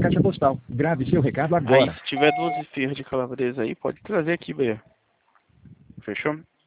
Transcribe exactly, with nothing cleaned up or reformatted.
caixa postal. Grave seu recado agora. Aí, se tiver duas esfirras de calabresa aí, pode trazer aqui, Beia. Fechou?